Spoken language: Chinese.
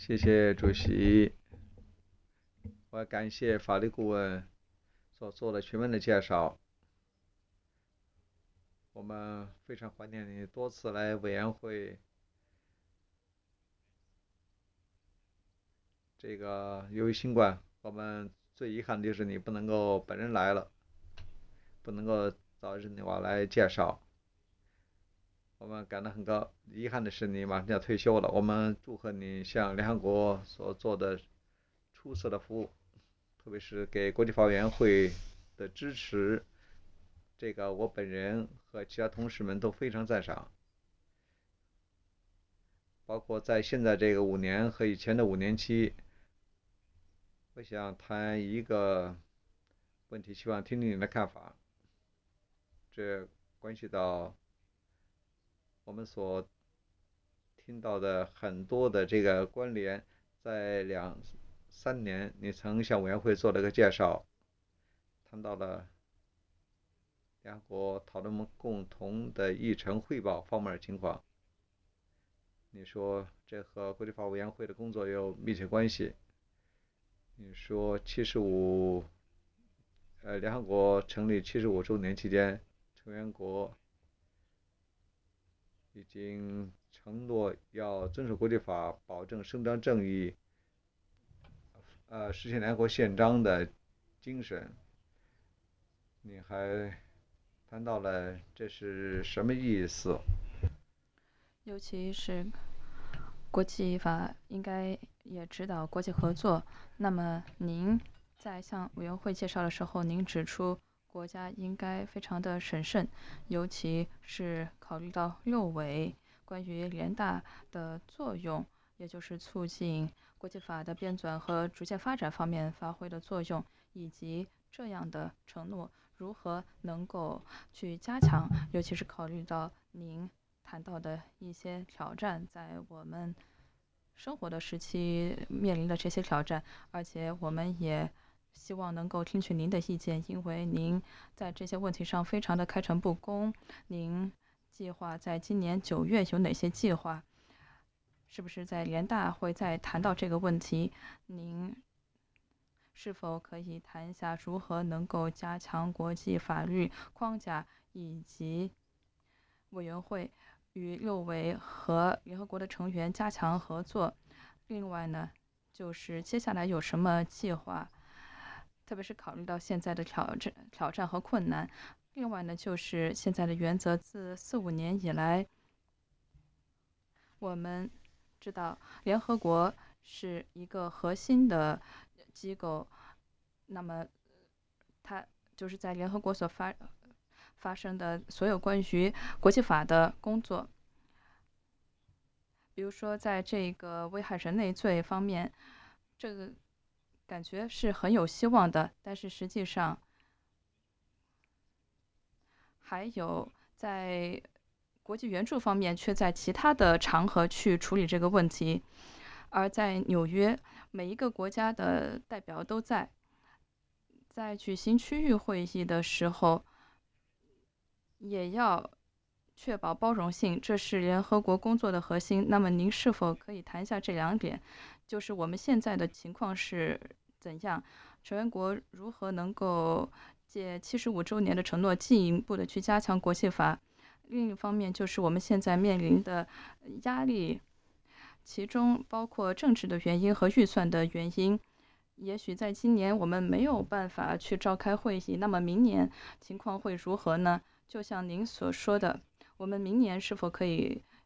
谢谢主席。我感谢法律顾问所做的全面的介绍。我们非常怀念你多次来委员会。由于新冠，我们最遗憾的就是你不能够本人来了，不能够早日你我来介绍。我们感到很遗憾的是，你马上要退休了。我们祝贺你向联合国所做的出色的服务，特别是给国际法委员会的支持，我本人和其他同事们都非常赞赏。包括在现在这个5年和以前的5年期，我想谈一个问题，希望听听你的看法。这关系到我们所听到的很多的这个关联。在2、3年，你曾向委员会做了个介绍，谈到了两国讨论共同的议程汇报方面的情况。你说这和国际法委员会的工作有密切关系。你说联合国成立75周年期间，成员国已经承诺要遵守国际法，保证伸张正义，实现联合国宪章的精神。你还谈到了这是什么意思？ 尤其是国际法应该也指导国际合作。那么您在向委员会介绍的时候，您指出国家应该非常的审慎，尤其是考虑到6委关于联大的作用，也就是促进国际法的编纂和逐渐发展方面发挥的作用，以及这样的承诺如何能够去加强，尤其是考虑到您谈到的一些挑战，在我们生活的时期面临的这些挑战，而且我们也希望能够听取您的意见，因为您在这些问题上非常的开诚布公。您计划在今年9月有哪些计划？是不是在联大会再谈到这个问题？您是否可以谈一下如何能够加强国际法律框架，以及委员会与6委和联合国的成员加强合作？另外呢，就是接下来有什么计划，特别是考虑到现在的挑战和困难。另外呢，就是现在的原则，自4、5年以来，我们知道联合国是一个核心的机构，那么它就是在联合国所发生的所有关于国际法的工作，比如说在这个危害人类罪方面，这个感觉是很有希望的，但是实际上还有在国际援助方面却在其他的场合去处理这个问题。而在纽约，每一个国家的代表都在举行区域会议的时候，也要确保包容性，这是联合国工作的核心。那么您是否可以谈一下这2点？就是我们现在的情况是怎样？成员国如何能够借75周年的承诺，进一步的去加强国际法？另一方面，就是我们现在面临的压力，其中包括政治的原因和预算的原因。也许在今年我们没有办法去召开会议，那么明年情况会如何呢？就像您所说的，我们明年是否可以